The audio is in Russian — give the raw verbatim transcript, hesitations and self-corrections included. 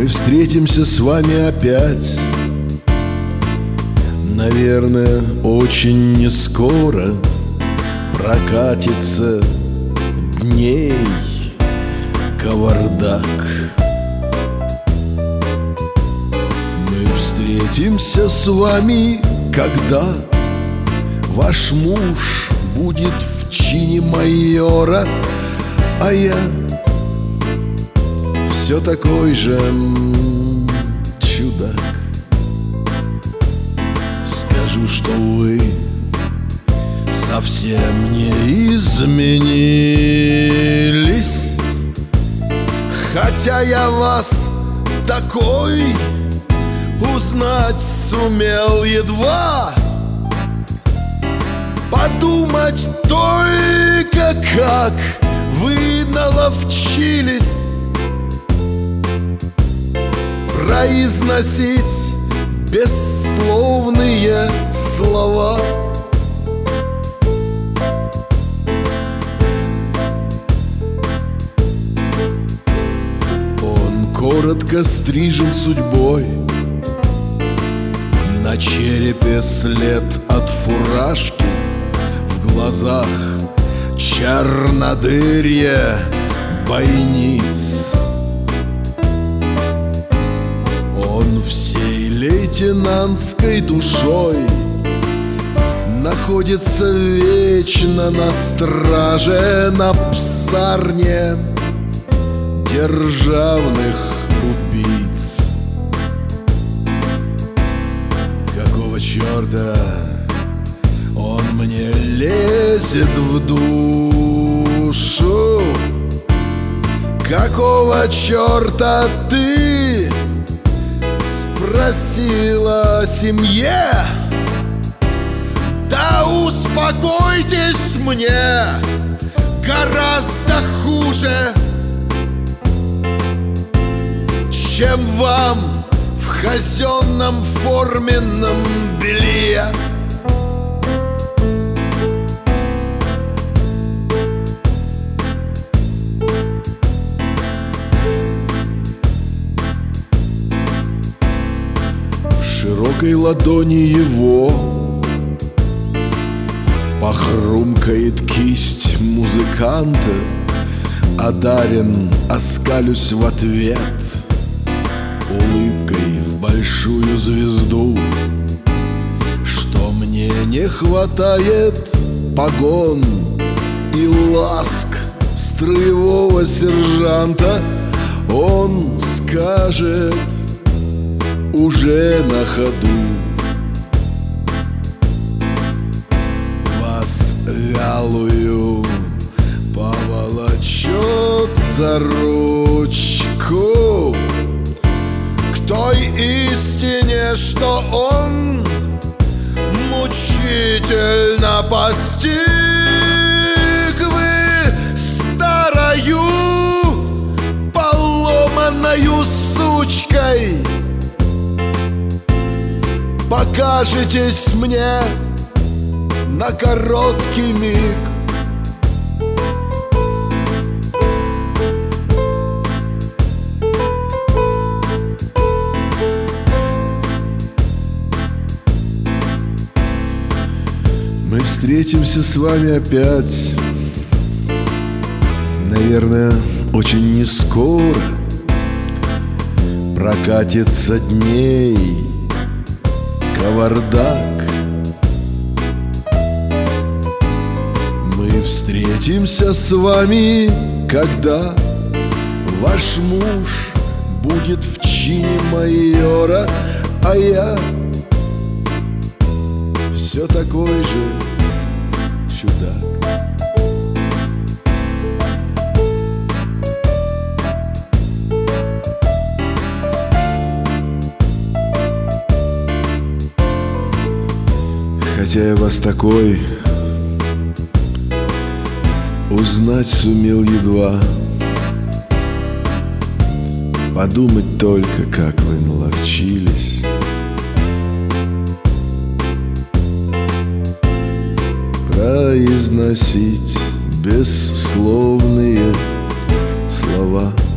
встретимся с вами опять, наверное, очень не скоро. Прокатится дней кавардак. Мы встретимся с вами, когда ваш муж будет в чине майора, а я все такой же м, чудак. Скажу, что вы совсем не изменились, хотя я вас такой узнать сумел едва. Подумать только, как вы наловчились произносить бессловные слова. Коротко стрижен судьбой, на черепе след от фуражки, в глазах чернодырье бойниц. Он всей лейтенантской душой находится вечно на страже, на псарне державных убийц. Какого черта он мне лезет в душу? Какого черта ты спросила о семье? Да успокойтесь, мне гораздо хуже, чем вам в казенном форменном белье. В широкой ладони его похрумкает кисть музыканта. Одарен, оскалюсь в ответ улыбкой в большую звезду. Что мне не хватает погон и ласк строевого сержанта, он скажет уже на ходу. Вас вялую поволочет за ручку к той истине, что он мучительно постиг. Вы старою поломанную сучкой покажетесь мне на короткий миг. Мы встретимся с вами опять, наверное, очень не скоро. Прокатится дней кавардак. Мы встретимся с вами, когда ваш муж будет в чине майора, а я все такой же чудак. Хотя я вас такой узнать сумел едва. Подумать только, как вы наловчились произносить бессловные слова.